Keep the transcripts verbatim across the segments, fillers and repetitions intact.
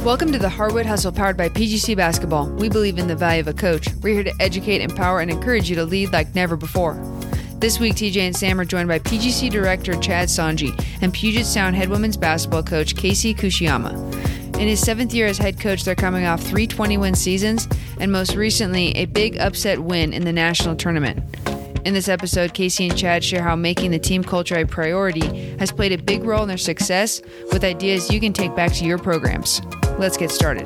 Welcome to the Hardwood Hustle powered by P G C Basketball. We believe in the value of a coach. We're here to educate, empower, and encourage you to lead like never before. This week, T J and Sam are joined by P G C Director Chad Sanji and Puget Sound head women's basketball coach Casey Kushiyama. In his seventh year as head coach, they're coming off three twenty-win seasons and most recently a big upset win in the national tournament. In this episode, Casey and Chad share how making the team culture a priority has played a big role in their success with ideas you can take back to your programs. Let's get started.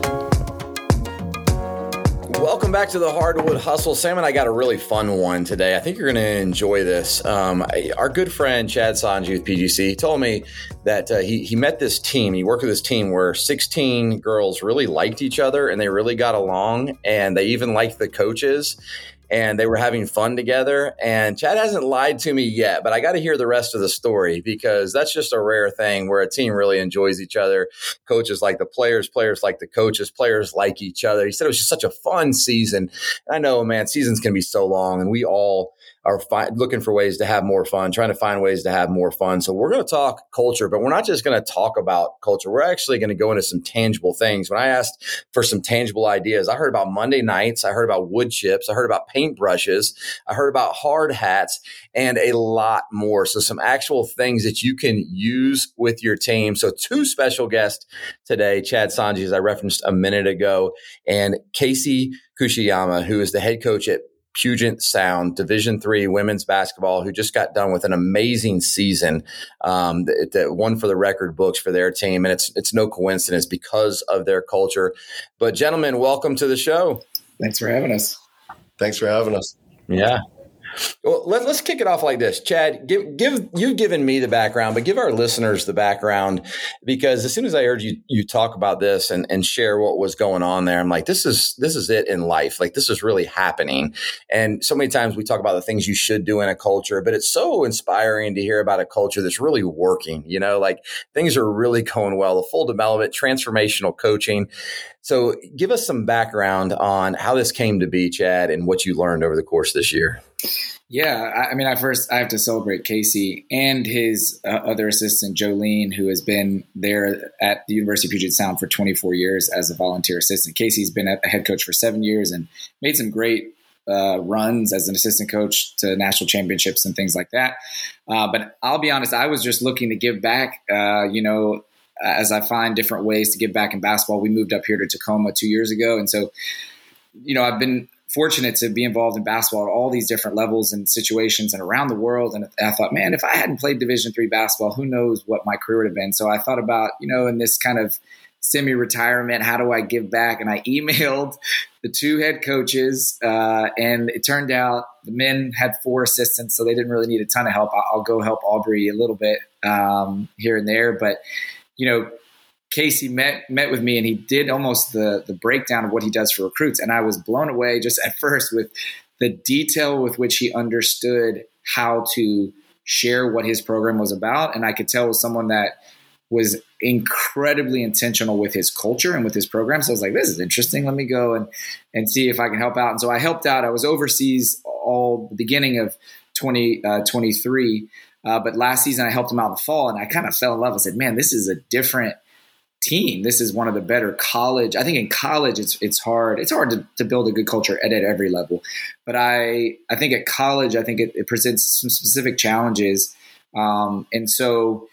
Welcome back to the Hardwood Hustle. Sam and I got a really fun one today. I think you're going to enjoy this. Um, our good friend Chad Sanji with P G C told me that uh, he, he met this team. He worked with this team where sixteen girls really liked each other and they really got along, and they even liked the coaches. And they were having fun together. And Chad hasn't lied to me yet, but I got to hear the rest of the story because that's just a rare thing where a team really enjoys each other. Coaches like the players, players like the coaches, players like each other. He said it was just such a fun season. And I know, man, seasons can be so long, and we all are fi- looking for ways to have more fun, trying to find ways to have more fun. So we're going to talk culture, but we're not just going to talk about culture. We're actually going to go into some tangible things. When I asked for some tangible ideas, I heard about Monday nights. I heard about wood chips. I heard about paintbrushes. I heard about hard hats and a lot more. So some actual things that you can use with your team. So two special guests today, Chad Sanji, as I referenced a minute ago, and Casey Kushiyama, who is the head coach at Puget Sound Division three women's basketball, who just got done with an amazing season um, that, that won for the record books for their team. And it's it's no coincidence because of their culture. But gentlemen, welcome to the show. Thanks for having us. Thanks for having us. Yeah. Well, let, let's kick it off like this. Chad, give, give, you've given me the background, but give our listeners the background, because as soon as I heard you you talk about this and, and share what was going on there, I'm like, this is this is it in life. Like, this is really happening. And so many times we talk about the things you should do in a culture, but it's so inspiring to hear about a culture that's really working. You know, like things are really going well, the full development, transformational coaching. So give us some background on how this came to be, Chad, and what you learned over the course of this year. Yeah, I, I mean, I first I have to celebrate Casey and his uh, other assistant, Jolene, who has been there at the University of Puget Sound for twenty-four years as a volunteer assistant. Casey's been a head coach for seven years and made some great uh, runs as an assistant coach to national championships and things like that. Uh, but I'll be honest, I was just looking to give back, uh, you know, as I find different ways to give back in basketball. We moved up here to Tacoma two years ago. And so, you know, I've been fortunate to be involved in basketball at all these different levels and situations and around the world. And I thought, man, if I hadn't played Division three basketball, who knows what my career would have been. So I thought about, you know, in this kind of semi-retirement, how do I give back? And I emailed the two head coaches, uh, and it turned out the men had four assistants, so they didn't really need a ton of help. I'll go help Aubrey a little bit um, here and there. But, you know, Casey met met with me, and he did almost the the breakdown of what he does for recruits. And I was blown away just at first with the detail with which he understood how to share what his program was about. And I could tell it was someone that was incredibly intentional with his culture and with his program. So I was like, this is interesting. Let me go and, and see if I can help out. And so I helped out. I was overseas all the beginning of twenty twenty-three. Uh, but last season I helped him out in the fall, and I kind of fell in love. I said, man, this is a different team. This is one of the better college. I think in college it's it's hard. It's hard to, to build a good culture at, at every level. But I I think at college, I think it, it presents some specific challenges. Um, and so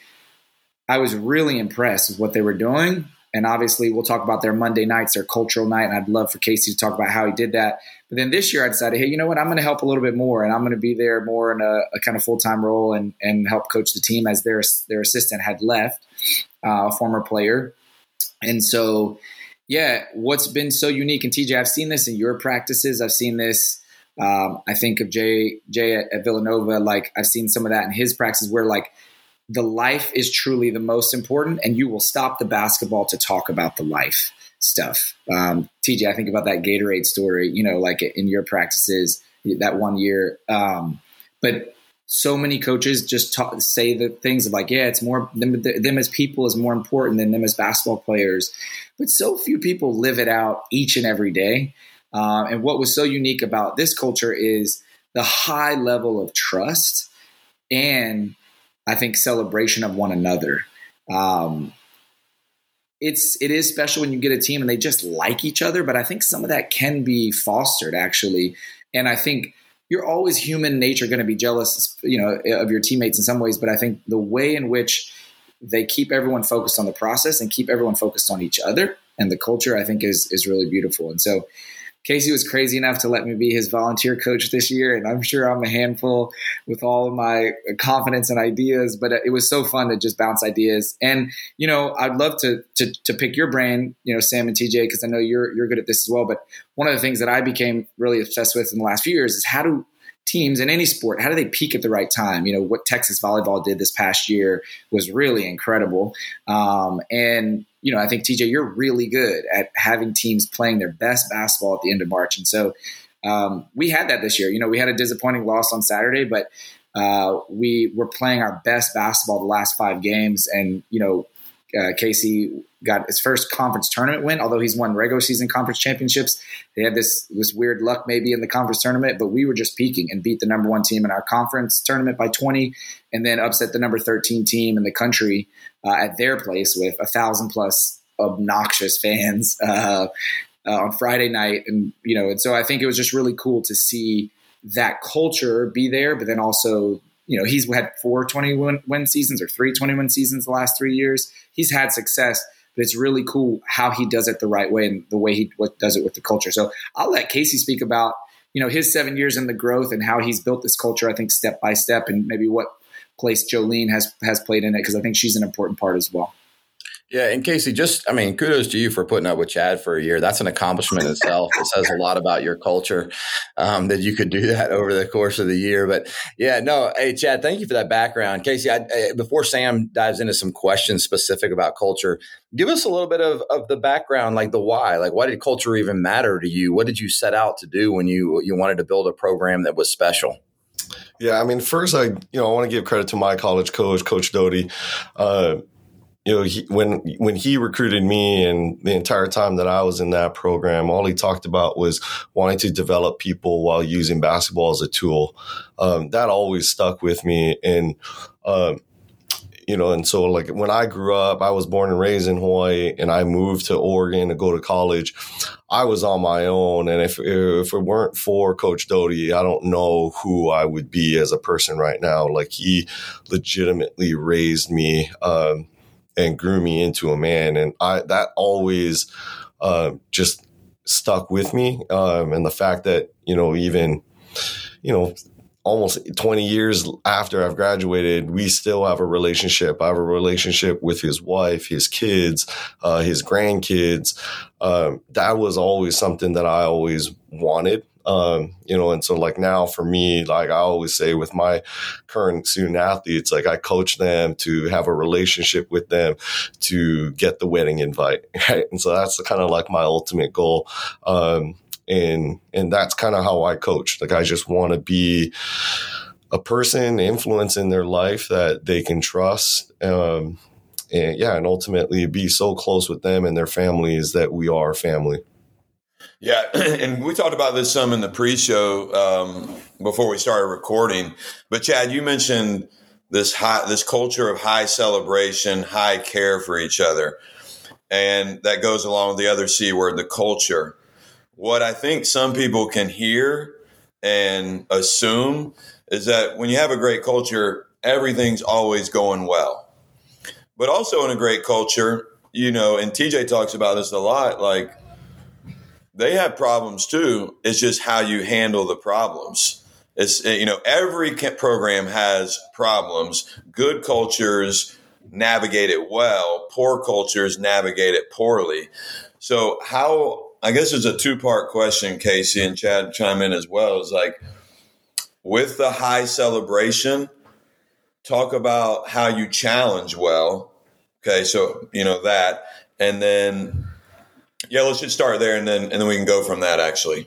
I was really impressed with what they were doing. And obviously we'll talk about their Monday nights, their cultural night. And I'd love for Casey to talk about how he did that. But then this year I decided, hey, you know what? I'm going to help a little bit more, and I'm going to be there more in a, a kind of full-time role and, and help coach the team, as their, their assistant had left, uh, a former player. And so, yeah, what's been so unique, and T J, I've seen this in your practices. I've seen this. Um, I think of Jay, Jay at, at Villanova. Like, I've seen some of that in his practices where, like, the life is truly the most important, and you will stop the basketball to talk about the life stuff. Um, T J, I think about that Gatorade story, you know, like in your practices that one year. Um, but so many coaches just talk, say the things of like, yeah, it's more them, them as people is more important than them as basketball players. But so few people live it out each and every day. Uh, and what was so unique about this culture is the high level of trust and I think celebration of one another. Um, it's it is special when you get a team and they just like each other. But I think some of that can be fostered actually, and I think you're always human nature going to be jealous, you know, of your teammates in some ways. But I think the way in which they keep everyone focused on the process and keep everyone focused on each other and the culture, I think is is really beautiful. And so Casey was crazy enough to let me be his volunteer coach this year, and I'm sure I'm a handful with all of my confidence and ideas, but it was so fun to just bounce ideas. And, you know, I'd love to to, to pick your brain, you know, Sam and T J, because I know you're you're good at this as well. But one of the things that I became really obsessed with in the last few years is how do teams in any sport, how do they peak at the right time? You know, what Texas volleyball did this past year was really incredible. Um, and, you know, I think, T J, you're really good at having teams playing their best basketball at the end of March. And so um, we had that this year. You know, we had a disappointing loss on Saturday, but uh, we were playing our best basketball the last five games. And, you know, uh, Casey got his first conference tournament win, although he's won regular season conference championships. They had this this weird luck maybe in the conference tournament, but we were just peaking and beat the number one team in our conference tournament by twenty, and then upset the number thirteen team in the country uh, at their place with a thousand plus obnoxious fans uh, uh, on Friday night. And, you know, and so I think it was just really cool to see that culture be there, but then also, you know, he's had four twenty-one win seasons or three twenty-one seasons the last three years. He's had success, but it's really cool how he does it the right way and the way he what, does it with the culture. So I'll let Casey speak about, you know, his seven years in the growth and how he's built this culture, I think, step by step, and maybe what place Jolene has, has played in it, because I think she's an important part as well. Yeah, and Casey, just, I mean, kudos to you for putting up with Chad for a year. That's an accomplishment in itself. It says a lot about your culture um, that you could do that over the course of the year. But yeah, no, hey, Chad, thank you for that background. Casey, I, I, before Sam dives into some questions specific about culture, give us a little bit of, of the background, like the why. Like, why did culture even matter to you? What did you set out to do when you you wanted to build a program that was special? Yeah, I mean, first, I you know I want to give credit to my college coach, Coach Doty. Uh, You know, he, when when he recruited me and the entire time that I was in that program, all he talked about was wanting to develop people while using basketball as a tool. Um, that always stuck with me. And, um, you know, and so like when I grew up, I was born and raised in Hawaii, and I moved to Oregon to go to college. I was on my own. And if, if it weren't for Coach Doty, I don't know who I would be as a person right now. Like, he legitimately raised me, um, and grew me into a man. And I, that always uh, just stuck with me. Um, and the fact that, you know, even, you know, almost twenty years after I've graduated, we still have a relationship. I have a relationship with his wife, his kids, uh, his grandkids. Um, that was always something that I always wanted. Um, you know, and so like now for me, like I always say with my current student athletes, like I coach them to have a relationship with them to get the wedding invite. Right. And so that's kind of like my ultimate goal. Um, and, and that's kind of how I coach. Like, I just want to be a person influencing their life that they can trust. Um, and yeah, and ultimately be so close with them and their families that we are family. Yeah, and we talked about this some in the pre-show um, before we started recording. But Chad, you mentioned this high, this culture of high celebration, high care for each other, and that goes along with the other C word, the culture. What I think some people can hear and assume is that when you have a great culture, everything's always going well. But also in a great culture, you know, and T J talks about this a lot, like, they have problems too. It's just how you handle the problems. It's, you know, every program has problems. Good cultures navigate it well. Poor cultures navigate it poorly. So how, I guess it's a two-part question, Casey, and Chad chime in as well, is like, with the high celebration, talk about how you challenge well. Okay, so, you know, that. And then, yeah, let's just start there, and then and then we can go from that, actually.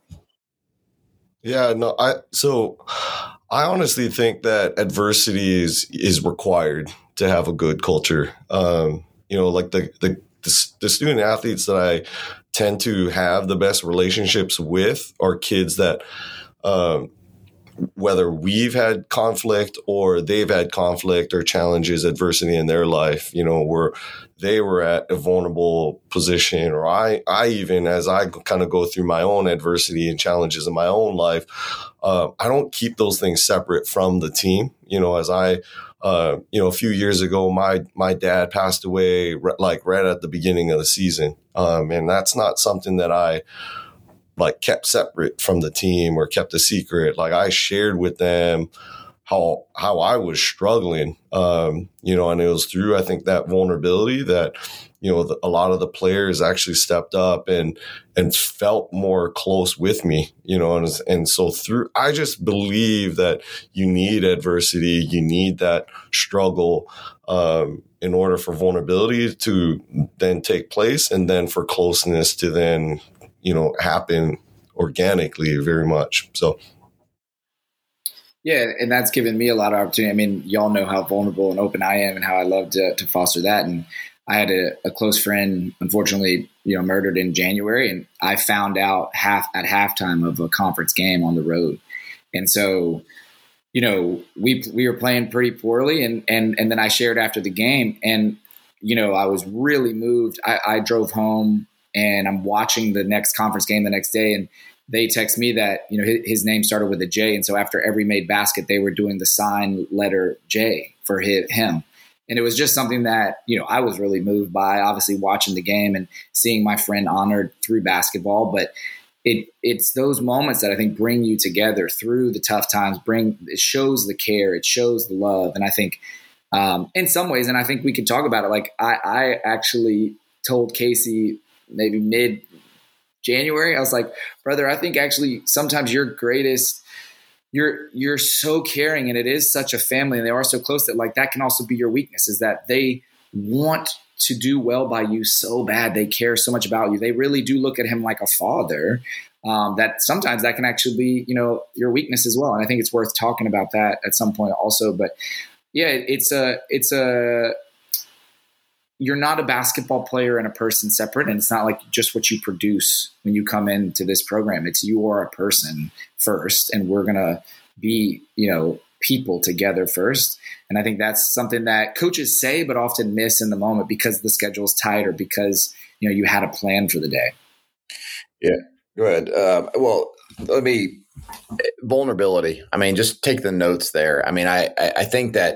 Yeah, no, I so I honestly think that adversity is is required to have a good culture. Um, you know, like the the the student athletes that I tend to have the best relationships with are kids that um, whether we've had conflict or they've had conflict or challenges, adversity in their life, you know, where they were at a vulnerable position, or I, I even, as I kind of go through my own adversity and challenges in my own life, uh, I don't keep those things separate from the team. You know, as I, uh, you know, a few years ago, my, my dad passed away re- like right at the beginning of the season. Um, and that's not something that I, like kept separate from the team or kept a secret. Like I shared with them how, how I was struggling, um, you know, and it was through, I think, that vulnerability that, you know, the, a lot of the players actually stepped up and, and felt more close with me, you know, and, and so through, I just believe that you need adversity, you need that struggle, um, in order for vulnerability to then take place and then for closeness to then, you know, happen organically very much. So. Yeah. And that's given me a lot of opportunity. I mean, y'all know how vulnerable and open I am and how I love to, to foster that. And I had a, a close friend, unfortunately, you know, murdered in January. And I found out half at halftime of a conference game on the road. And so, you know, we, we were playing pretty poorly. And, and, and then I shared after the game and, you know, I was really moved. I, I drove home, and I'm watching the next conference game the next day, and they text me that, you know, his, his name started with a J. And so after every made basket, they were doing the sign letter J for his, him. And it was just something that, you know, I was really moved by, obviously watching the game and seeing my friend honored through basketball. But it it's those moments that I think bring you together through the tough times, bring, it shows the care, it shows the love. And I think um, in some ways, and I think we could talk about it, like I, I actually told Casey maybe mid January, I was like, brother, I think actually sometimes your greatest, you're, you're so caring, and it is such a family, and they are so close that like, that can also be your weakness, is that they want to do well by you so bad. They care so much about you. They really do look at him like a father, um, that sometimes that can actually be, you know, your weakness as well. And I think it's worth talking about that at some point also, but yeah, it's a, it's a, you're not a basketball player and a person separate. And it's not like just what you produce when you come into this program. It's you are a person first, and we're going to be, you know, people together first. And I think that's something that coaches say, but often miss in the moment because the schedule is tight or because, you know, you had a plan for the day. Yeah, go ahead. Uh, well, let me vulnerability. I mean, just take the notes there. I mean, I, I think that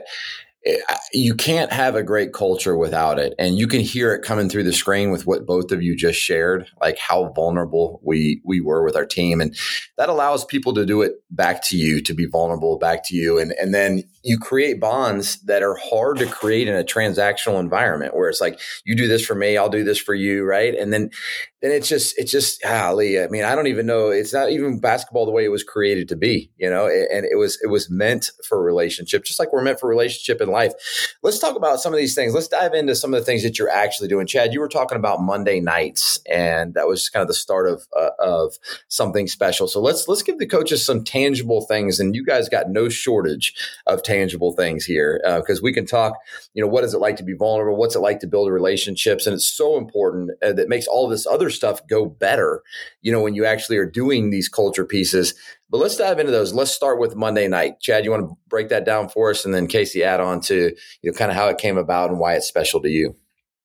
you can't have a great culture without it. And you can hear it coming through the screen with what both of you just shared, like how vulnerable we, we were with our team. And that allows people to do it back to you, to be vulnerable back to you. And, and then you create bonds that are hard to create in a transactional environment where it's like, you do this for me, I'll do this for you. Right. And then, then it's just, it's just, golly, I mean, I don't even know. It's not even basketball the way it was created to be, you know, and it was, it was meant for a relationship, just like we're meant for a relationship in life. Let's talk about some of these things. Let's dive into some of the things that you're actually doing. Chad, you were talking about Monday nights, and that was kind of the start of, uh, of something special. So let's, let's give the coaches some tangible things, and you guys got no shortage of tangible things here, because uh, we can talk, you know, what is it like to be vulnerable? What's it like to build relationships? And it's so important uh, that makes all this other stuff go better, you know, when you actually are doing these culture pieces. But let's dive into those. Let's start with Monday night. Chad, you want to break that down for us, and then Casey add on to, you know, kind of how it came about and why it's special to you.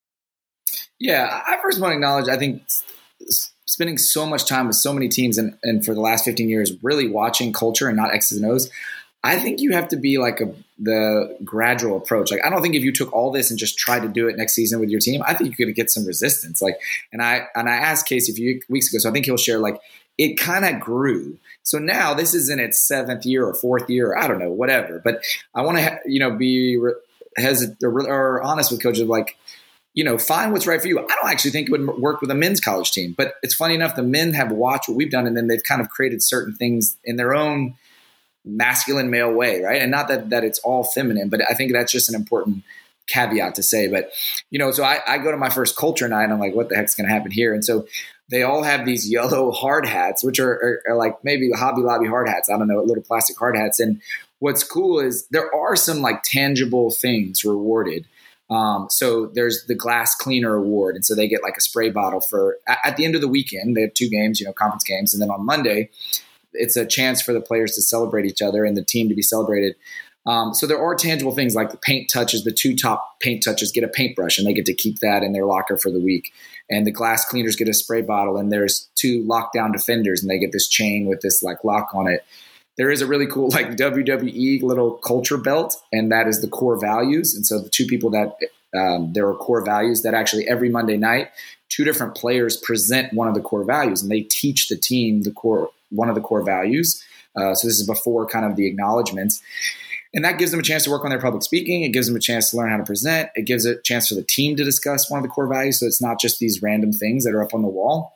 Yeah, I first want to acknowledge, I think spending so much time with so many teams and, and for the last fifteen years, really watching culture and not X's and O's, I think you have to be like a, the gradual approach. Like, I don't think if you took all this and just tried to do it next season with your team, I think you could get some resistance. Like, and I, and I asked Casey a few weeks ago, so I think he'll share, like, it kind of grew. So now this is in its seventh year or fourth year, or I don't know, whatever. But I want to, ha- you know, be re- hesitant or, or honest with coaches, like, you know, find what's right for you. I don't actually think it would work with a men's college team, but it's funny enough, the men have watched what we've done, and then they've kind of created certain things in their own masculine male way, right? And not that that it's all feminine, but I think that's just an important caveat to say. But, you know, so I, I go to my first culture night, and I'm like, what the heck's going to happen here? And so they all have these yellow hard hats, which are, are, are like maybe Hobby Lobby hard hats. I don't know, little plastic hard hats. And what's cool is there are some like tangible things rewarded. Um, so there's the glass cleaner award. And so they get like a spray bottle for at the end of the weekend. They have two games, you know, conference games. And then on Monday, it's a chance for the players to celebrate each other and the team to be celebrated. Um, so there are tangible things like the paint touches. The two top paint touches get a paintbrush and they get to keep that in their locker for the week. And the glass cleaners get a spray bottle, and there's two lockdown defenders and they get this chain with this like lock on it. There is a really cool like W W E little culture belt, and that is the core values. And so the two people that um, there are core values that actually every Monday night, two different players present one of the core values, and they teach the team the core one of the core values. Uh, so this is before kind of the acknowledgments. And that gives them a chance to work on their public speaking. It gives them a chance to learn how to present. It gives a chance for the team to discuss one of the core values. So it's not just these random things that are up on the wall.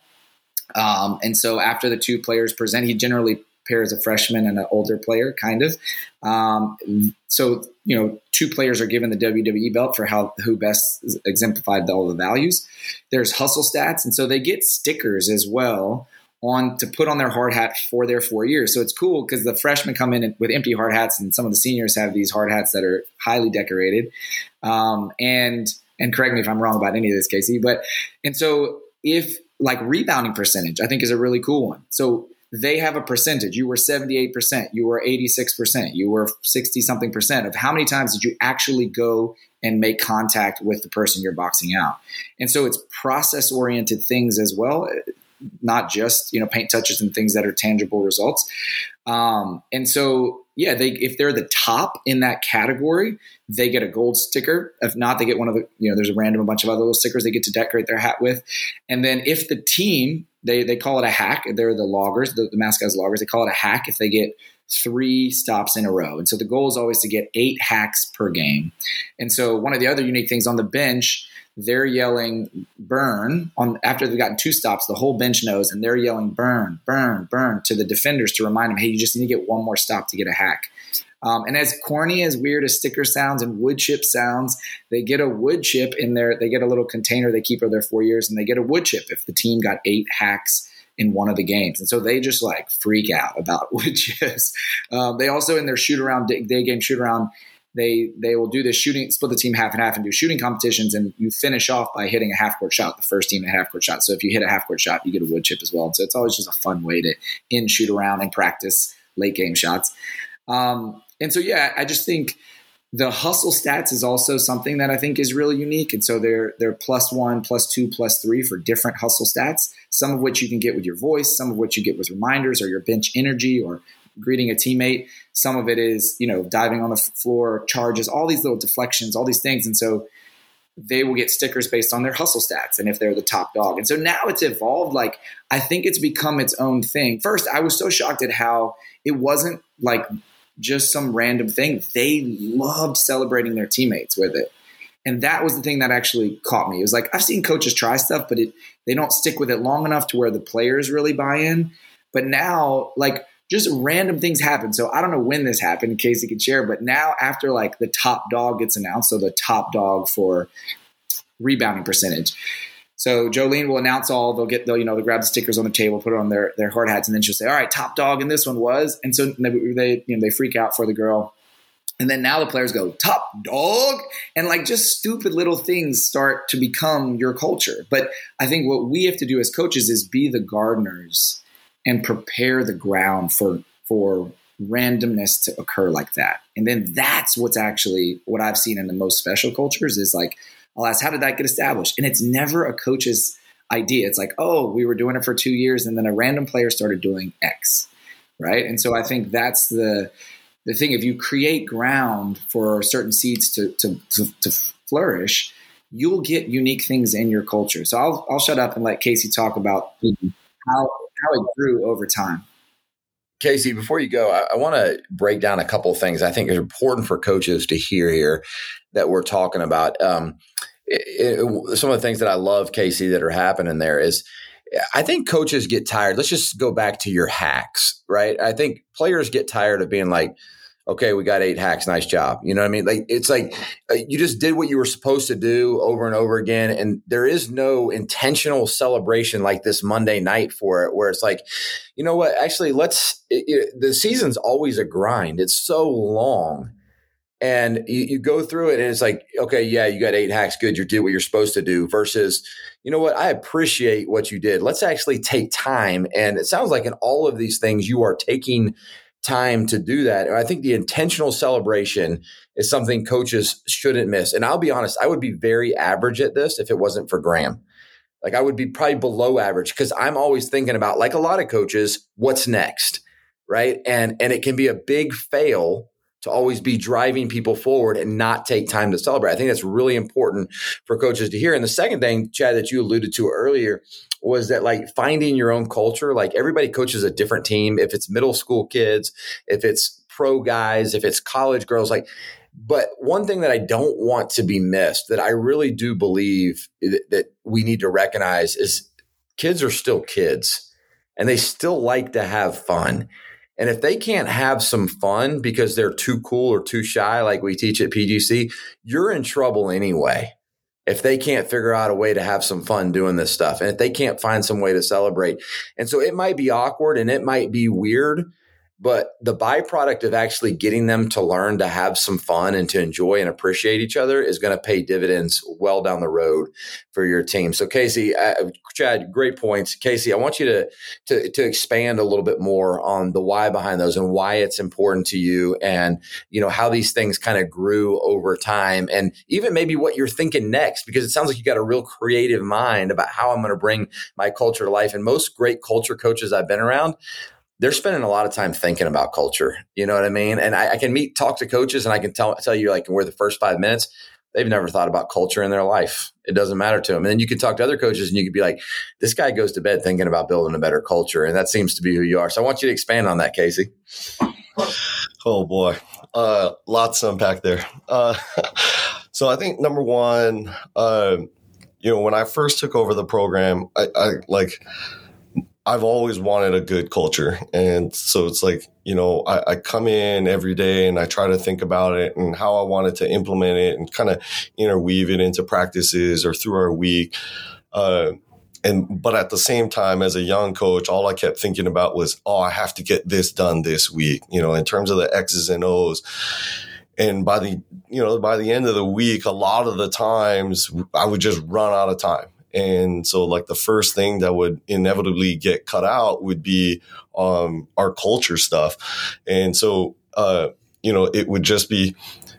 Um, and so after the two players present, he generally pairs a freshman and an older player, kind of. Um, so, you know, two players are given the W W E belt for how who best exemplified all the values. There's hustle stats. And so they get stickers as well on to put on their hard hat for their four years. So it's cool because the freshmen come in with empty hard hats, and some of the seniors have these hard hats that are highly decorated. Um, and, and correct me if I'm wrong about any of this, Casey, but, and so if like rebounding percentage, I think is a really cool one. So they have a percentage. You were seventy-eight percent, you were eighty-six percent, you were sixty something percent of how many times did you actually go and make contact with the person you're boxing out. And so it's process oriented things as well, not just, you know, paint touches and things that are tangible results. Um, and so, yeah, they, if they're the top in that category, they get a gold sticker. If not, they get one of the, you know, there's a random, a bunch of other little stickers they get to decorate their hat with. And then if the team, they, they call it a hack. They're the loggers, the, the mascots loggers. They call it a hack if they get three stops in a row. And so the goal is always to get eight hacks per game. And so one of the other unique things on the bench, they're yelling burn on after they've gotten two stops, the whole bench knows, and they're yelling burn, burn, burn to the defenders to remind them, hey, you just need to get one more stop to get a hack. Um, and as corny, as weird as sticker sounds and wood chip sounds, they get a wood chip in there. They get a little container they keep for their four years, and they get a wood chip if the team got eight hacks in one of the games. And so they just like freak out about wood chips. Um, they also, in their shoot around, day, day game shoot around, They they will do this shooting, split the team half and half and do shooting competitions, and you finish off by hitting a half-court shot, the first team a half-court shot. So if you hit a half-court shot, you get a wood chip as well. And so it's always just a fun way to in shoot around and practice late-game shots. Um, and so, yeah, I just think the hustle stats is also something that I think is really unique. And so they're, they're plus one, plus two, plus three for different hustle stats, some of which you can get with your voice, some of which you get with reminders or your bench energy or greeting a teammate. Some of it is, you know, diving on the floor, charges, all these little deflections, all these things. And so they will get stickers based on their hustle stats and if they're the top dog. And so now it's evolved. Like, I think it's become its own thing. First, I was so shocked at how it wasn't like just some random thing. They loved celebrating their teammates with it. And that was the thing that actually caught me. It was like, I've seen coaches try stuff, but it, they don't stick with it long enough to where the players really buy in. But now, like, just random things happen. So I don't know when this happened, in case you could share, but now after like the top dog gets announced, so the top dog for rebounding percentage. So Jolene will announce all, they'll get, they'll, you know, they'll grab the stickers on the table, put it on their, their hard hats, and then she'll say, all right, top dog in this one was, and so they, they, you know, they freak out for the girl. And then now the players go, top dog. And like just stupid little things start to become your culture. But I think what we have to do as coaches is be the gardeners and prepare the ground for, for randomness to occur like that. And then that's what's actually what I've seen in the most special cultures is like, I'll ask, how did that get established? And it's never a coach's idea. It's like, oh, we were doing it for two years and then a random player started doing X, right? And so I think that's the the thing. If you create ground for certain seeds to to, to, to flourish, you'll get unique things in your culture. So I'll I'll shut up and let Casey talk about how how it grew over time. Casey, before you go, I, I want to break down a couple of things I think is important for coaches to hear here that we're talking about. Um, it, it, some of the things that I love, Casey, that are happening there is I think coaches get tired. Let's just go back to your hacks, right? I think players get tired of being like, okay, we got eight hacks. Nice job. You know what I mean? Like, it's like uh, you just did what you were supposed to do over and over again. And there is no intentional celebration like this Monday night for it, where it's like, you know what, actually let's, it, it, the season's always a grind. It's so long And you, you go through it and it's like, okay, yeah, you got eight hacks. Good. You did what you're supposed to do versus, you know what? I appreciate what you did. Let's actually take time. And it sounds like in all of these things, you are taking time to do that. And I think the intentional celebration is something coaches shouldn't miss. And I'll be honest, I would be very average at this if it wasn't for Graham. Like I would be probably below average because I'm always thinking about, like a lot of coaches, what's next, right? And, and it can be a big fail to always be driving people forward and not take time to celebrate. I think that's really important for coaches to hear. And the second thing, Chad, that you alluded to earlier was that like finding your own culture. Like everybody coaches a different team. If it's middle school kids, if it's pro guys, if it's college girls, like, but one thing that I don't want to be missed that I really do believe that, that we need to recognize is kids are still kids and they still like to have fun. And if they can't have some fun because they're too cool or too shy, like we teach at P G C, you're in trouble anyway. If they can't figure out a way to have some fun doing this stuff and if they can't find some way to celebrate. And so it might be awkward and it might be weird, but the byproduct of actually getting them to learn to have some fun and to enjoy and appreciate each other is going to pay dividends well down the road for your team. So Casey, uh, Chad, great points. Casey, I want you to, to, to expand a little bit more on the why behind those and why it's important to you and, you know, how these things kind of grew over time and even maybe what you're thinking next, because it sounds like you got a real creative mind about how I'm going to bring my culture to life. And most great culture coaches I've been around, they're spending a lot of time thinking about culture. You know what I mean? And I, I can meet, talk to coaches and I can tell, tell you like we're the first five minutes, they've never thought about culture in their life. It doesn't matter to them. And then you can talk to other coaches and you could be like, this guy goes to bed thinking about building a better culture. And that seems to be who you are. So I want you to expand on that, Casey. Oh boy. Uh, lots to unpack there. Uh, so I think number one, uh, you know, when I first took over the program, I, I like, I've always wanted a good culture. And so it's like, you know, I, I come in every day and I try to think about it and how I wanted to implement it and kind of interweave it into practices or through our week. Uh, and, but at the same time, as a young coach, all I kept thinking about was, oh, I have to get this done this week, you know, in terms of the X's and O's. And by the, you know, by the end of the week, a lot of the times I would just run out of time. And so like the first thing that would inevitably get cut out would be um, our culture stuff. And so, uh, you know, it would just be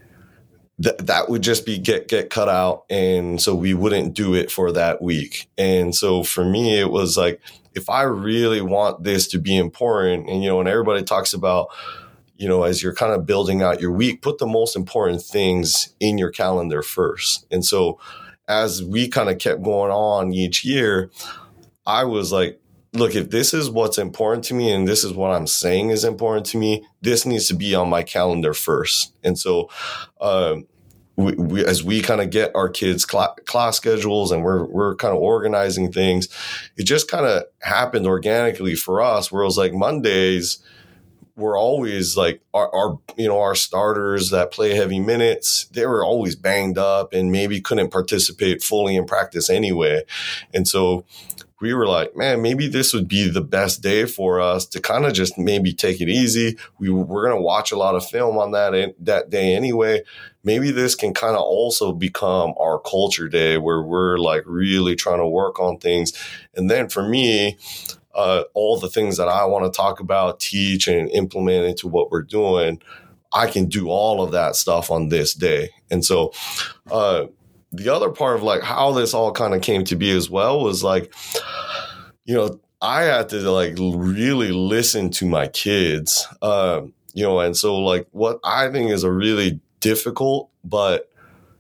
that that would just be get, get cut out. And so we wouldn't do it for that week. And so for me, it was like, if I really want this to be important and, you know, when everybody talks about, you know, as you're kind of building out your week, put the most important things in your calendar first. And so as we kind of kept going on each year, I was like, look, if this is what's important to me and this is what I'm saying is important to me, this needs to be on my calendar first. And so uh, we, we, as we kind of get our kids' cl- class schedules and we're we're kind of organizing things, it just kind of happened organically for us where it was like Mondays, we're always like our, our, you know, our starters that play heavy minutes, they were always banged up and maybe couldn't participate fully in practice anyway. And so we were like, man, maybe this would be the best day for us to kind of just maybe take it easy. We we're going to watch a lot of film on that, that day anyway. Maybe this can kind of also become our culture day where we're like really trying to work on things. And then for me, Uh, all the things that I want to talk about, teach, and implement into what we're doing, I can do all of that stuff on this day. And so uh, the other part of like how this all kind of came to be as well was like, you know, I had to like really listen to my kids, uh, you know, and so like what I think is a really difficult but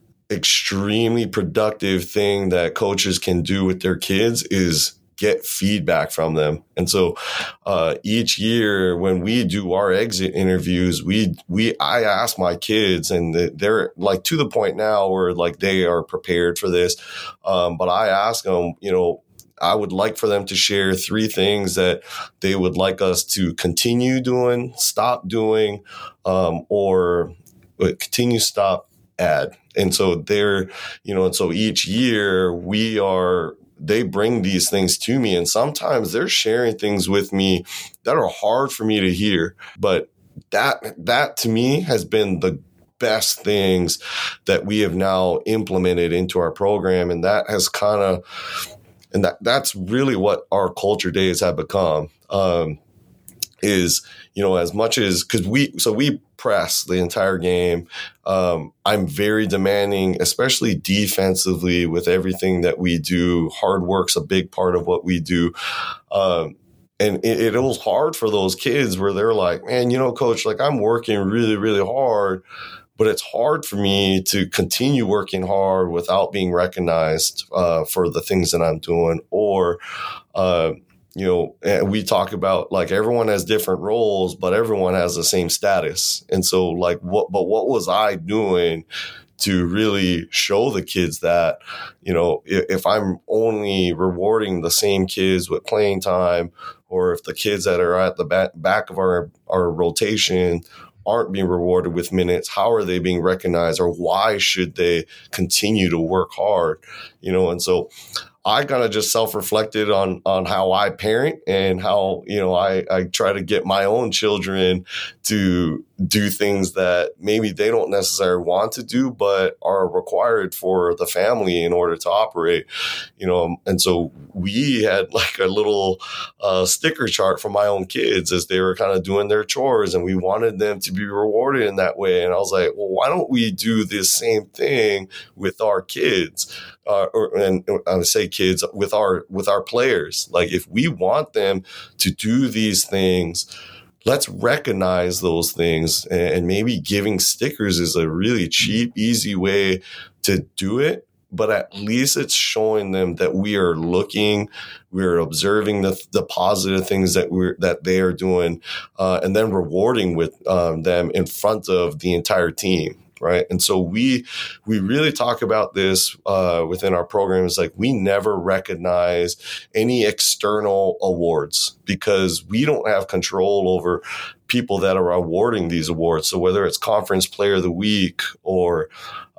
extremely productive thing that coaches can do with their kids is get feedback from them. And so uh, each year when we do our exit interviews, we we I ask my kids, and they're like to the point now where like they are prepared for this. Um, but I ask them, you know, I would like for them to share three things that they would like us to continue doing, stop doing, um, or continue, stop, add. And so they're, you know, and so each year we are, they bring these things to me, and sometimes they're sharing things with me that are hard for me to hear. But that, that to me has been the best things that we have now implemented into our program. And that has kind of, and that that's really what our culture days have become, um, is, you know, as much as, cause we, so we press the entire game. Um, I'm very demanding, especially defensively with everything that we do. Hard work's a big part of what we do. Um, And it, it was hard for those kids where they're like, man, you know, coach, like I'm working really, really hard, but it's hard for me to continue working hard without being recognized uh, for the things that I'm doing. Or, uh, you know, we talk about like everyone has different roles, but everyone has the same status. And so like, what, but what was I doing to really show the kids that, you know, if, if I'm only rewarding the same kids with playing time, or if the kids that are at the back, back of our, our rotation aren't being rewarded with minutes, how are they being recognized, or why should they continue to work hard? You know, and so I kind of just self-reflected on on how I parent and how, you know, I, I try to get my own children to do things that maybe they don't necessarily want to do, but are required for the family in order to operate, you know. And so we had like a little uh, sticker chart for my own kids as they were kind of doing their chores, and we wanted them to be rewarded in that way. And I was like, well, why don't we do this same thing with our kids? Uh, or, and I would say kids with our, with our players. Like if we want them to do these things, let's recognize those things, and maybe giving stickers is a really cheap, easy way to do it. But at least it's showing them that we are looking, we're observing the the positive things that we're that they are doing, uh, and then rewarding with um, them in front of the entire team. Right. And so we we really talk about this uh, within our programs. Like we never recognize any external awards because we don't have control over people that are awarding these awards. So whether it's Conference Player of the Week or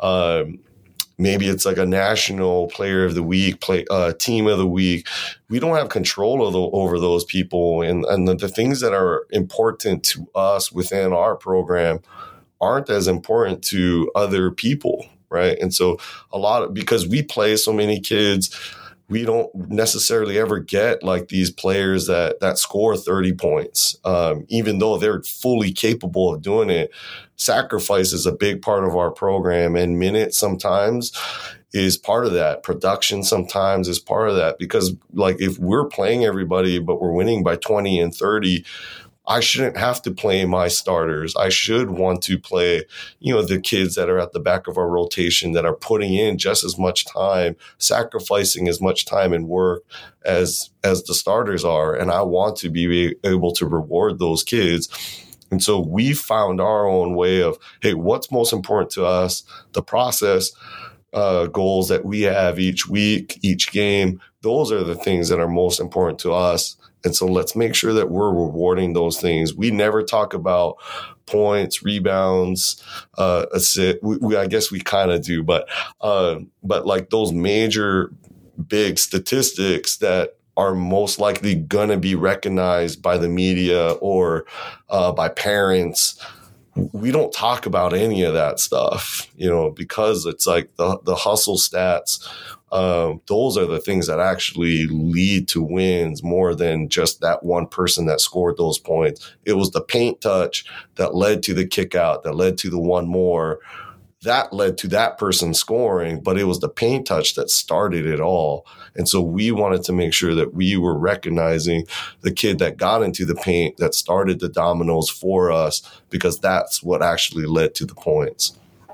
um, maybe it's like a National Player of the Week, play, uh, Team of the Week, we don't have control of the, over those people. And, and the, the things that are important to us within our program aren't as important to other people, right? And so a lot of, because we play so many kids, we don't necessarily ever get like these players that that score thirty points, um, even though they're fully capable of doing it. Sacrifice is a big part of our program, and minutes sometimes is part of that. Production sometimes is part of that, because like if we're playing everybody but we're winning by twenty and thirty, I shouldn't have to play my starters. I should want to play, you know, the kids that are at the back of our rotation that are putting in just as much time, sacrificing as much time and work as as the starters are. And I want to be able to reward those kids. And so we found our own way of, hey, what's most important to us? The process uh, goals that we have each week, each game, those are the things that are most important to us. And so let's make sure that we're rewarding those things. We never talk about points, rebounds, uh, assist. We, we, I guess we kind of do, but uh, but like those major big statistics that are most likely going to be recognized by the media or uh, by parents, we don't talk about any of that stuff, you know, because it's like the the hustle stats. Um, those are the things that actually lead to wins more than just that one person that scored those points. It was the paint touch that led to the kick out, that led to the one more, that led to that person scoring, but it was the paint touch that started it all. And so we wanted to make sure that we were recognizing the kid that got into the paint, that started the dominoes for us, because that's what actually led to the points.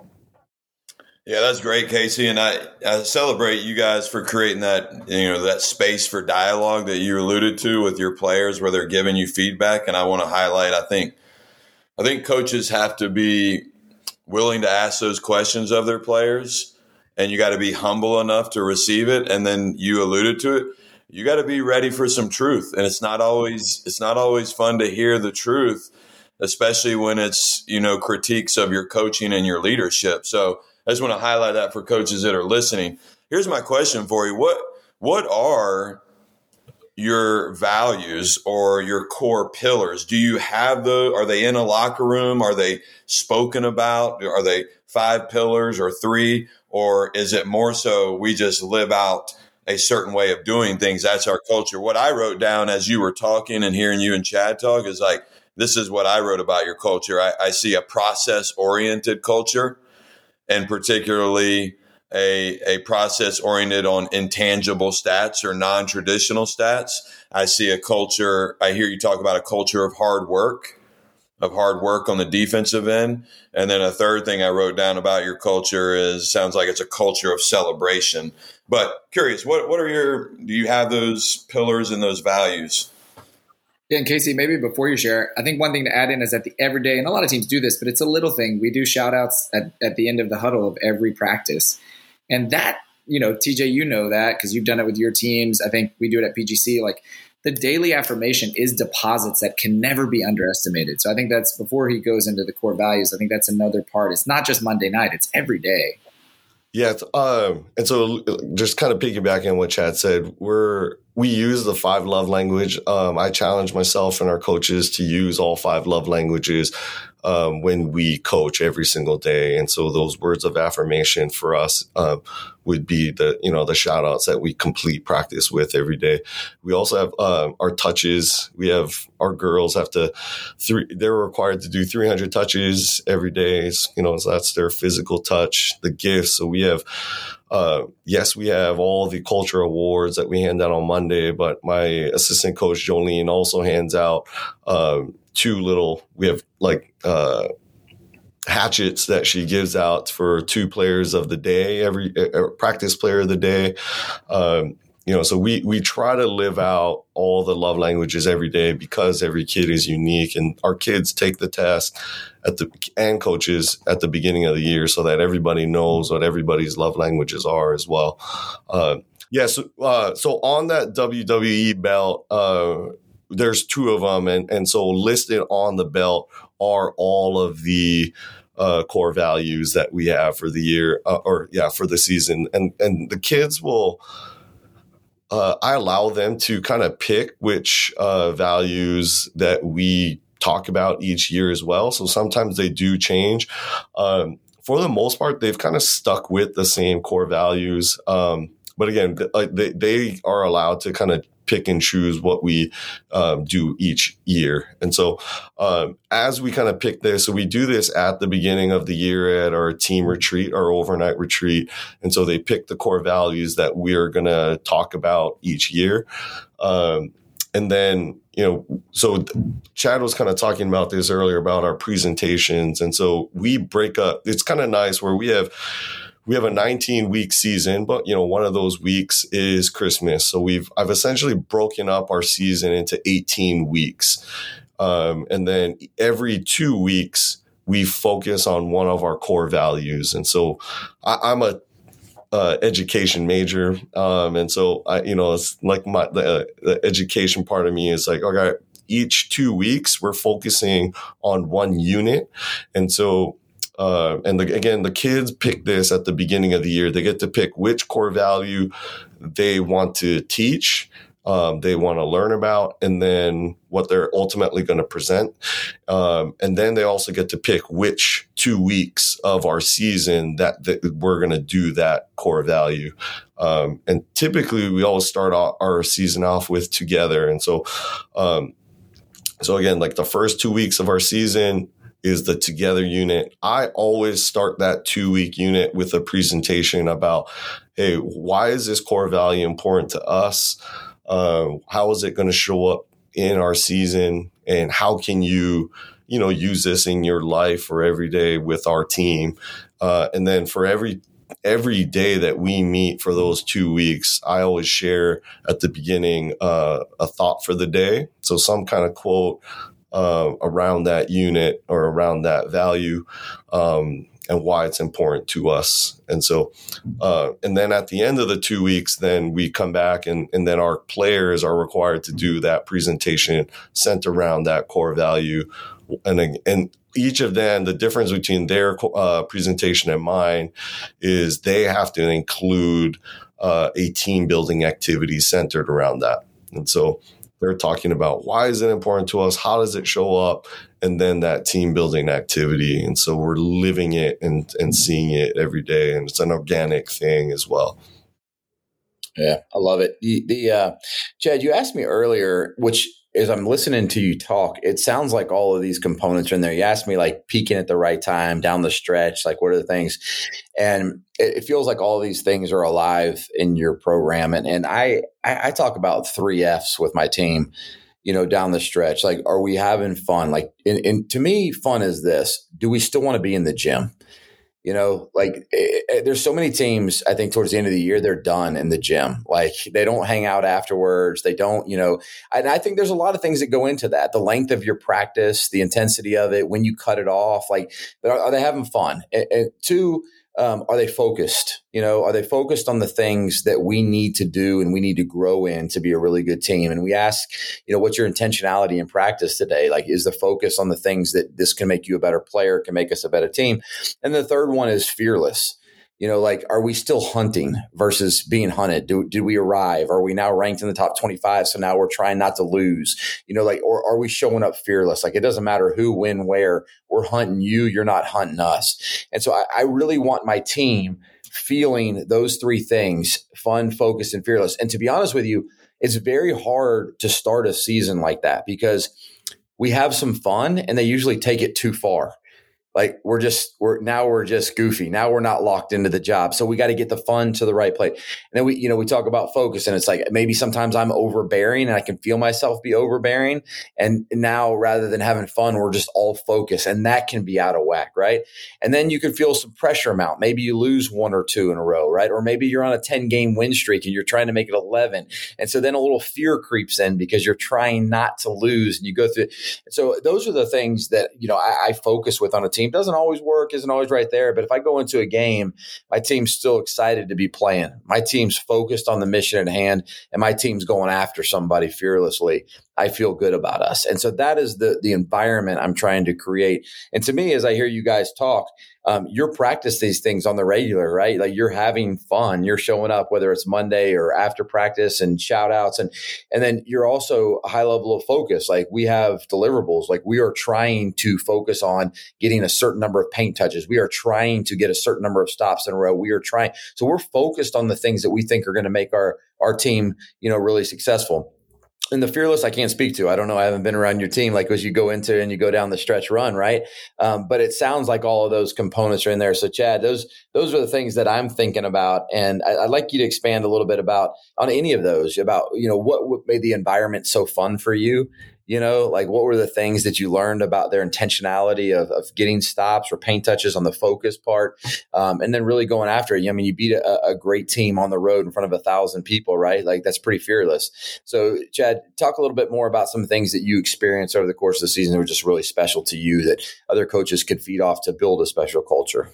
Yeah, that's great, Casey, and I, I celebrate you guys for creating that, you know, that space for dialogue that you alluded to with your players, where they're giving you feedback. And I want to highlight, I think, I think coaches have to be willing to ask those questions of their players, and you got to be humble enough to receive it. And then you alluded to it, you got to be ready for some truth, and it's not always it's not always fun to hear the truth, especially when it's, you know, critiques of your coaching and your leadership. So I just want to highlight that for coaches that are listening. Here's my question for you. What what are your values or your core pillars? Do you have those? Are they in a locker room? Are they spoken about? Are they five pillars or three? Or is it more so we just live out a certain way of doing things? That's our culture. What I wrote down as you were talking and hearing you and Chad talk is like, this is what I wrote about your culture. I, I see a process-oriented culture, and particularly a, a process oriented on intangible stats or non-traditional stats. I see a culture, I hear you talk about a culture of hard work, of hard work on the defensive end. And then a third thing I wrote down about your culture is, sounds like it's a culture of celebration. But curious, what, what are your, do you have those pillars and those values? Yeah, and Casey, maybe before you share, I think one thing to add in is that the everyday, and a lot of teams do this, but it's a little thing. We do shout outs at, at the end of the huddle of every practice. And that, you know, T J, you know that because you've done it with your teams. I think we do it at P G C. Like, the daily affirmation is deposits that can never be underestimated. So I think that's, before he goes into the core values, I think that's another part. It's not just Monday night, it's every day. Yeah. It's, um, and so just kind of piggybacking on what Chad said, we're, we use the five love language. Um, I challenge myself and our coaches to use all five love languages um, when we coach every single day. And so those words of affirmation for us um, would be the, you know, the shout outs that we complete practice with every day. We also have um, our touches. We have, our girls have to, three, they're required to do three hundred touches every day. You know, so that's their physical touch, the gifts. So we have, Uh, yes, we have all the culture awards that we hand out on Monday, but my assistant coach, Jolene, also hands out um, two little, we have like uh, hatchets that she gives out for two players of the day, every uh, practice player of the day. Um, you know, so we, we try to live out all the love languages every day because every kid is unique, and our kids take the test at the, and coaches at the beginning of the year so that everybody knows what everybody's love languages are as well. Uh, yeah. So, uh, so on that W W E belt, uh, there's two of them. And, and so listed on the belt are all of the, uh, core values that we have for the year, uh, or yeah, for the season. And, and the kids will, Uh, I allow them to kind of pick which uh, values that we talk about each year as well. So sometimes they do change. Um, for the most part, they've kind of stuck with the same core values. Um, but again, th- they, they are allowed to kind of pick and choose what we um, do each year. And so um, as we kind of pick this, so we do this at the beginning of the year at our team retreat, our overnight retreat. And so they pick the core values that we're going to talk about each year. Um, and then, you know, so Chad was kind of talking about this earlier about our presentations. And so we break up, it's kind of nice where we have, We have a nineteen week season, but you know, one of those weeks is Christmas. So we've, I've essentially broken up our season into eighteen weeks. Um, and then every two weeks we focus on one of our core values. And so I, I'm a, uh, education major. Um, and so I, you know, it's like my, the, the education part of me is like, okay, each two weeks we're focusing on one unit. And so Uh, and the, again, the kids pick this at the beginning of the year. They get to pick which core value they want to teach, um, they want to learn about, and then what they're ultimately going to present. Um, and then they also get to pick which two weeks of our season that, that we're going to do that core value. Um, and typically we always start our, our season off with together. And so, um, so again, like the first two weeks of our season is the together unit. I always start that two week unit with a presentation about, hey, why is this core value important to us? Uh, how is it going to show up in our season? And how can you, you know, use this in your life or every day with our team? Uh, and then for every, every day that we meet for those two weeks, I always share at the beginning uh, a thought for the day. So some kind of quote, Uh, around that unit or around that value, um, and why it's important to us. And so, uh, and then at the end of the two weeks, then we come back and, and then our players are required to do that presentation centered around that core value. And, and each of them, the difference between their uh, presentation and mine is they have to include uh, a team building activity centered around that. And so they're talking about why is it important to us? How does it show up? And then that team building activity. And so we're living it and, and seeing it every day. And it's an organic thing as well. Yeah, I love it. The, the uh, Chad, you asked me earlier, which as I'm listening to you talk, it sounds like all of these components are in there. You asked me like peaking at the right time, down the stretch, like what are the things? And it, it feels like all of these things are alive in your program. And, and I, I, I talk about three F's with my team, you know, down the stretch. Like, are we having fun? Like, and, and to me, fun is this. Do we still want to be in the gym? You know, like it, it, there's so many teams, I think towards the end of the year, they're done in the gym. Like they don't hang out afterwards. They don't, you know, and I think there's a lot of things that go into that. The length of your practice, the intensity of it, when you cut it off, like are, are they having fun? And, and two, um, are they focused? You know, are they focused on the things that we need to do and we need to grow in to be a really good team? And we ask, you know, what's your intentionality in practice today? Like, is the focus on the things that this can make you a better player, can make us a better team? And the third one is fearless. You know, like, are we still hunting versus being hunted? Do, do we arrive? Are we now ranked in the top twenty-five? So now we're trying not to lose, you know, like, or are we showing up fearless? Like, it doesn't matter who, when, where. We're hunting you. You're not hunting us. And so I, I really want my team feeling those three things: fun, focused, and fearless. And to be honest with you, it's very hard to start a season like that because we have some fun and they usually take it too far. Like we're just, we're now we're just goofy. Now we're not locked into the job. So we got to get the fun to the right place. And then we, you know, we talk about focus and it's like, maybe sometimes I'm overbearing and I can feel myself be overbearing. And now rather than having fun, we're just all focused and that can be out of whack. Right. And then you can feel some pressure mount. Maybe you lose one or two in a row. Right. Or maybe you're on a ten game win streak and you're trying to make it eleven. And so then a little fear creeps in because you're trying not to lose and you go through. So those are the things that, you know, I, I focus with on a team. Doesn't always work, isn't always right there. But if I go into a game, my team's still excited to be playing. My team's focused on the mission at hand, and my team's going after somebody fearlessly. I feel good about us. And so that is the the environment I'm trying to create. And to me, as I hear you guys talk, um, you're practice these things on the regular, right? Like you're having fun. You're showing up, whether it's Monday or after practice and shout outs. And, and then you're also a high level of focus. Like we have deliverables. Like we are trying to focus on getting a certain number of paint touches. We are trying to get a certain number of stops in a row. We are trying. So we're focused on the things that we think are going to make our, our team, you know, really successful. And the fearless, I can't speak to. I don't know. I haven't been around your team like as you go into and you go down the stretch run, right? Um, but it sounds like all of those components are in there. So, Chad, those those are the things that I'm thinking about, and I, I'd like you to expand a little bit about on any of those. About you know what, what made the environment so fun for you. You know, like what were the things that you learned about their intentionality of, of getting stops or paint touches on the focus part, um, and then really going after it. I mean, you beat a, a great team on the road in front of a thousand people, right? Like that's pretty fearless. So, Chad, talk a little bit more about some things that you experienced over the course of the season that were just really special to you that other coaches could feed off to build a special culture.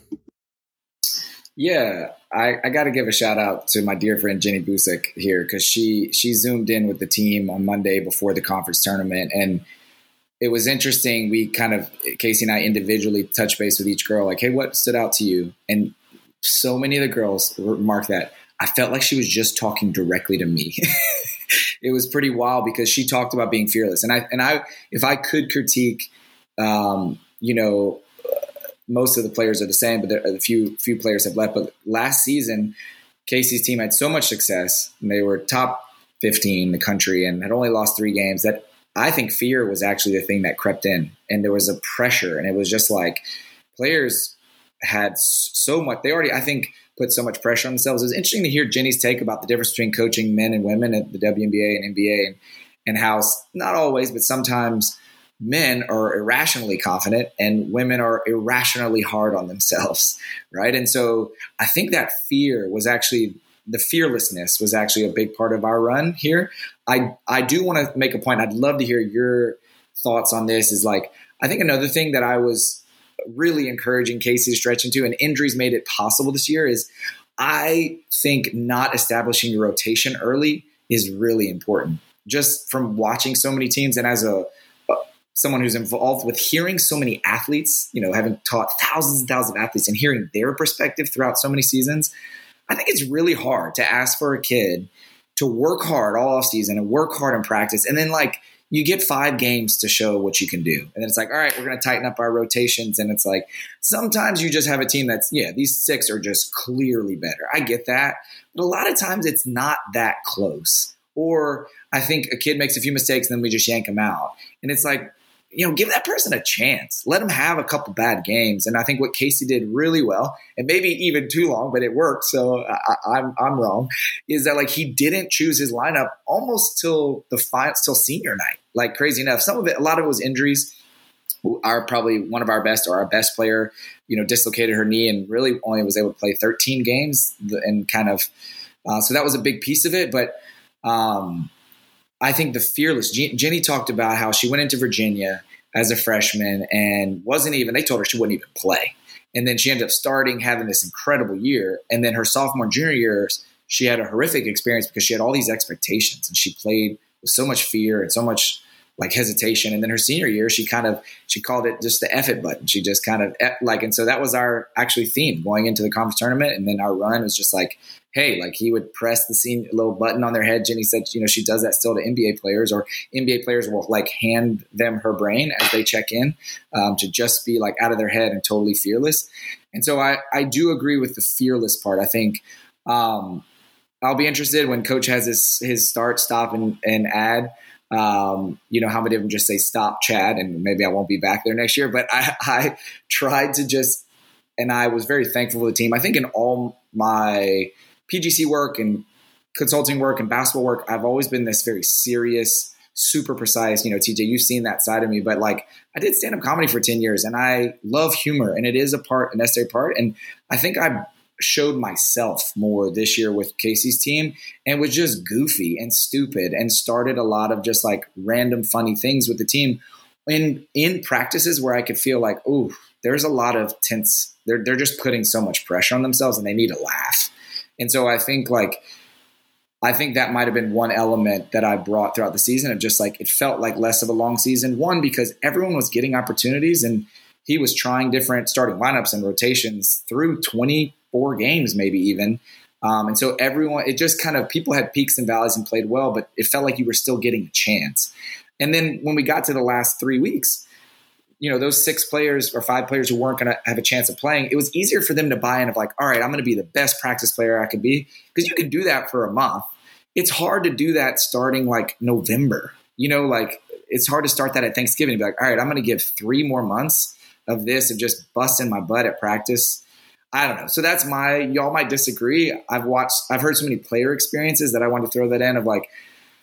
Yeah, I, I got to give a shout out to my dear friend Jenny Busick here because she she zoomed in with the team on Monday before the conference tournament, and it was interesting. We kind of Casey and I individually touched base with each girl, like, "Hey, what stood out to you?" And so many of the girls remarked that I felt like she was just talking directly to me. It was pretty wild because she talked about being fearless, and I and I if I could critique, um, you know. Most of the players are the same, but there, a few few players have left. But last season, Casey's team had so much success, and they were top fifteen in the country and had only lost three games, that I think fear was actually the thing that crept in. And there was a pressure, and it was just like players had so much – they already, I think, put so much pressure on themselves. It was interesting to hear Jenny's take about the difference between coaching men and women at the W N B A and N B A, and, and how not always, but sometimes – men are irrationally confident and women are irrationally hard on themselves, right? And so I think that fear was actually the fearlessness was actually a big part of our run here. I I do want to make a point. I'd love to hear your thoughts on this. Is like I think another thing that I was really encouraging Casey to stretch into, and injuries made it possible this year, is I think not establishing your rotation early is really important. Just from watching so many teams and as a someone who's involved with hearing so many athletes, you know, having taught thousands and thousands of athletes and hearing their perspective throughout so many seasons, I think it's really hard to ask for a kid to work hard all off season and work hard in practice. And then like you get five games to show what you can do. And then it's like, all right, we're going to tighten up our rotations. And it's like, sometimes you just have a team that's, yeah, these six are just clearly better. I get that. But a lot of times it's not that close. Or I think a kid makes a few mistakes and then we just yank them out. And it's like, you know, give that person a chance. Let them have a couple bad games. And I think what Casey did really well, and maybe even too long, but it worked, so I, I'm I'm wrong, is that like he didn't choose his lineup almost till the final, till senior night. Like crazy enough, some of it, a lot of it was injuries. Our probably one of our best or our best player, you know, dislocated her knee and really only was able to play thirteen games, and kind of uh, so that was a big piece of it. But um, I think the fearless Jenny talked about how she went into Virginia as a freshman and wasn't even, they told her she wouldn't even play. And then she ended up starting, having this incredible year. And then her sophomore and junior years, she had a horrific experience because she had all these expectations and she played with so much fear and so much like hesitation. And then her senior year, she kind of, she called it just the F it button. She just kind of like, and so that was our actually theme going into the conference tournament. And then our run was just like, hey, like he would press the senior little button on their head. Jenny said, you know, she does that still to N B A players, or N B A players will like hand them her brain as they check in, um, to just be like out of their head and totally fearless. And so I, I do agree with the fearless part. I think, um, I'll be interested when coach has his, his start, stop, and, and add. Um, you know, how many of them just say stop, Chad, and maybe I won't be back there next year. But I, I tried to just, and I was very thankful for the team. I think in all my P G C work and consulting work and basketball work, I've always been this very serious, super precise, you know, T J, you've seen that side of me, but like I did stand-up comedy for ten years and I love humor, and it is a part, a necessary part. And I think I showed myself more this year with Casey's team and was just goofy and stupid and started a lot of just like random funny things with the team in, in practices where I could feel like, ooh, there's a lot of tense. They're, they're just putting so much pressure on themselves and they need a laugh. And so I think like, I think that might've been one element that I brought throughout the season of just like, it felt like less of a long season. One, because everyone was getting opportunities and he was trying different starting lineups and rotations through twenty-four games, maybe even. Um, and so everyone, it just kind of, people had peaks and valleys and played well, but it felt like you were still getting a chance. And then when we got to the last three weeks, you know, those six players or five players who weren't going to have a chance of playing, it was easier for them to buy in of like, all right, I'm going to be the best practice player I could be. Because you can do that for a month. It's hard to do that starting like November. You know, like it's hard to start that at Thanksgiving and be like, all right, I'm going to give three more months of this, of just busting my butt at practice. I don't know. So that's my, y'all might disagree. I've watched, I've heard so many player experiences that I want to throw that in of like,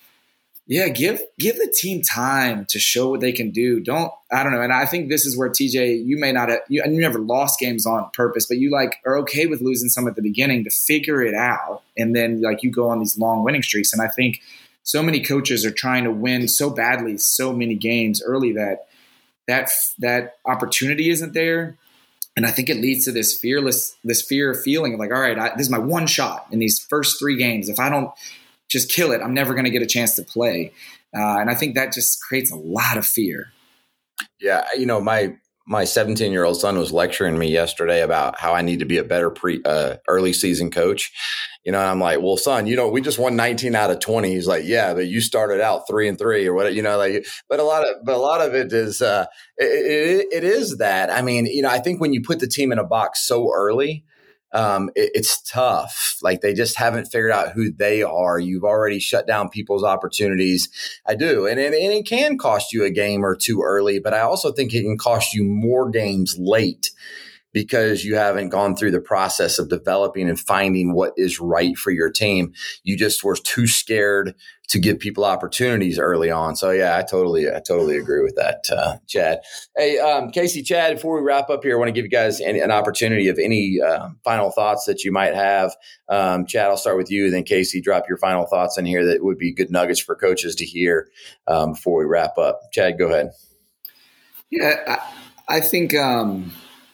yeah, give give the team time to show what they can do. Don't, I don't know. And I think this is where T J, you may not have, you, you never lost games on purpose, but you like are okay with losing some at the beginning to figure it out. And then like you go on these long winning streaks. And I think so many coaches are trying to win so badly, so many games early that that that opportunity isn't there. And I think it leads to this fearless, this fear feeling of like, all right, I, this is my one shot in these first three games. If I don't just kill it, I'm never going to get a chance to play. Uh, and I think that just creates a lot of fear. Yeah. You know, my, my seventeen year old son was lecturing me yesterday about how I need to be a better pre uh, early season coach. You know, and I'm like, well, son, you know, we just won nineteen out of twenty. He's like, yeah, but you started out three and three or what, you know, like, but a lot of, but a lot of it is, uh, it, it, it is that. I mean, you know, I think when you put the team in a box so early, um, it, it's tough. Like they just haven't figured out who they are. You've already shut down people's opportunities. I do. And, and, and it can cost you a game or two early, but I also think it can cost you more games late because you haven't gone through the process of developing and finding what is right for your team. You just were too scared to give people opportunities early on. So yeah, I totally, I totally agree with that, uh, Chad. Hey, um, Casey, Chad, before we wrap up here, I want to give you guys an, an opportunity of any uh, final thoughts that you might have. Um, Chad, I'll start with you. Then Casey, drop your final thoughts in here that would be good nuggets for coaches to hear um, before we wrap up. Chad, go ahead. Yeah, I, I think, um,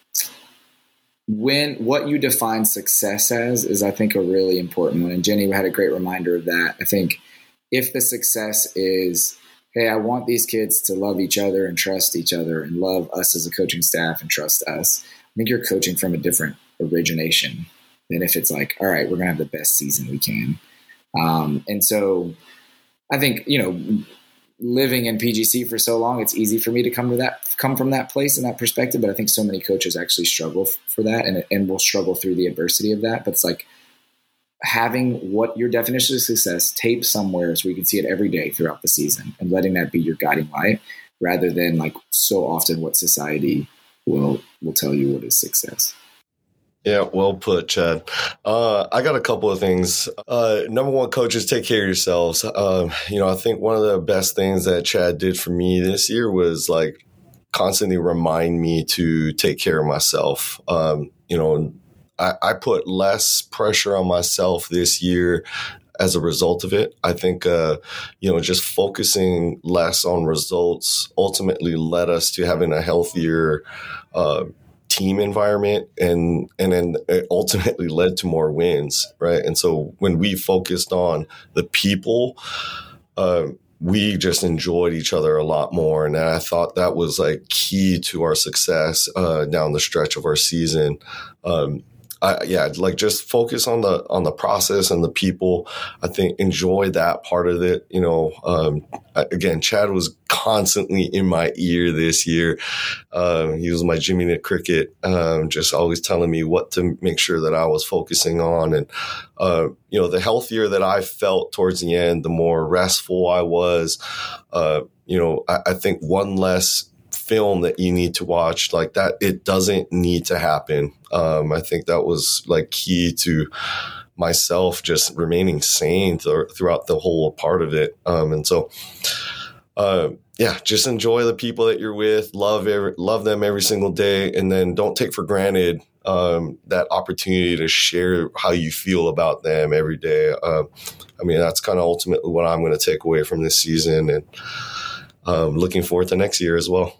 when what you define success as is, I think, a really important one. And Jenny had a great reminder of that. I think if the success is, hey, I want these kids to love each other and trust each other and love us as a coaching staff and trust us, I think you're coaching from a different origination than if it's like, all right, we're going to have the best season we can. Um, and so I think, you know, living in P G C for so long, it's easy for me to come to that, come from that place and that perspective. But I think so many coaches actually struggle f- for that and, and will struggle through the adversity of that. But it's like having what your definition of success taped somewhere so we can see it every day throughout the season and letting that be your guiding light rather than like so often what society will, will tell you what is success. Yeah, well put, Chad. Uh, I got a couple of things. Uh, number one, coaches, take care of yourselves. Um, you know, I think one of the best things that Chad did for me this year was like constantly remind me to take care of myself. Um, you know, I, I put less pressure on myself this year as a result of it. I think, uh, you know, just focusing less on results ultimately led us to having a healthier uh team environment, and and then it ultimately led to more wins, right? And so when we focused on the people, uh, we just enjoyed each other a lot more, and I thought that was like key to our success uh, down the stretch of our season. Um, I, yeah, like just focus on the on the process and the people. I think enjoy that part of it. You know, um, again, Chad was constantly in my ear this year. Um, he was my Jimmy Nick Cricket, um, just always telling me what to make sure that I was focusing on. And uh, you know, the healthier that I felt towards the end, the more restful I was. Uh, you know, I, I think one less film that you need to watch like that, it doesn't need to happen. Um, I think that was like key to myself just remaining sane th- throughout the whole part of it. Um, and so, uh, yeah, just enjoy the people that you're with, love every, love them every single day. And then don't take for granted um, that opportunity to share how you feel about them every day. Uh, I mean, that's kind of ultimately what I'm going to take away from this season, and um, looking forward to next year as well.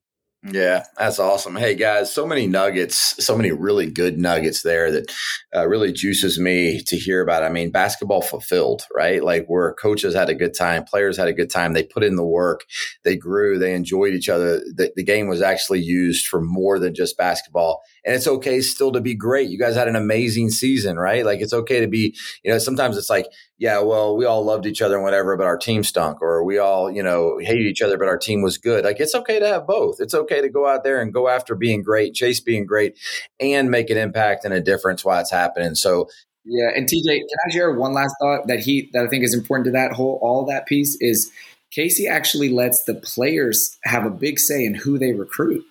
Yeah, that's awesome. Hey, guys, so many nuggets, so many really good nuggets there that uh, really juices me to hear about. I mean, basketball fulfilled, right? Like where coaches had a good time, players had a good time. They put in the work. They grew. They enjoyed each other. The, the game was actually used for more than just basketball. And it's okay still to be great. You guys had an amazing season, right? Like it's okay to be, you know, sometimes it's like, yeah, well, we all loved each other and whatever, but our team stunk, or we all, you know, hated each other, but our team was good. Like it's okay to have both. It's okay to go out there and go after being great, chase being great, and make an impact and a difference while it's happening. So, yeah. And T J, can I share one last thought that he that I think is important to that whole all that piece is Casey actually lets the players have a big say in who they recruit.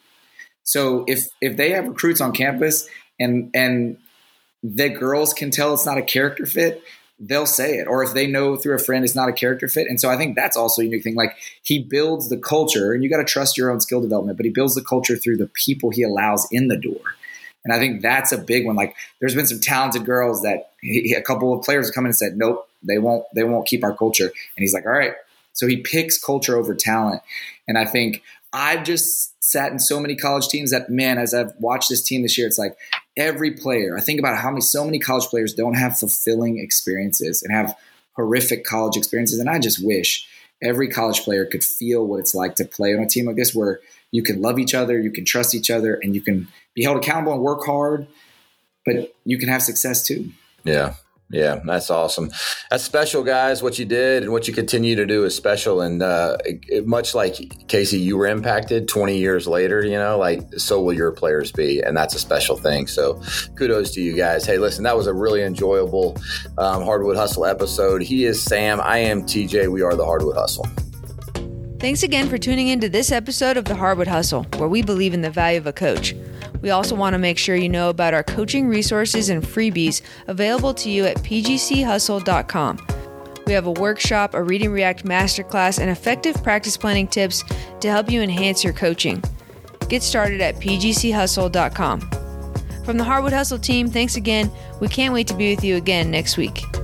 So if if they have recruits on campus and and the girls can tell it's not a character fit, they'll say it. Or if they know through a friend it's not a character fit. And so I think that's also a unique thing. Like he builds the culture, and you got to trust your own skill development, but he builds the culture through the people he allows in the door. And I think that's a big one. Like there's been some talented girls that he, a couple of players have come in and said, nope, they won't, they won't keep our culture. And he's like, all right. So he picks culture over talent. And I think I've just sat in so many college teams that, man, as I've watched this team this year, it's like every player, I think about how many, so many college players don't have fulfilling experiences and have horrific college experiences. And I just wish every college player could feel what it's like to play on a team like this, where you can love each other, you can trust each other, and you can be held accountable and work hard, but you can have success too. Yeah. Yeah, that's awesome. That's special, guys. What you did and what you continue to do is special. And uh, it, much like Casey, you were impacted twenty years later, you know, like so will your players be. And that's a special thing. So kudos to you guys. Hey, listen, that was a really enjoyable um, Hardwood Hustle episode. He is Sam. I am T J. We are the Hardwood Hustle. Thanks again for tuning into this episode of the Hardwood Hustle, where we believe in the value of a coach. We also want to make sure you know about our coaching resources and freebies available to you at p g c hustle dot com. We have a workshop, a Read and React masterclass, and effective practice planning tips to help you enhance your coaching. Get started at p g c hustle dot com. From the Hardwood Hustle team, thanks again. We can't wait to be with you again next week.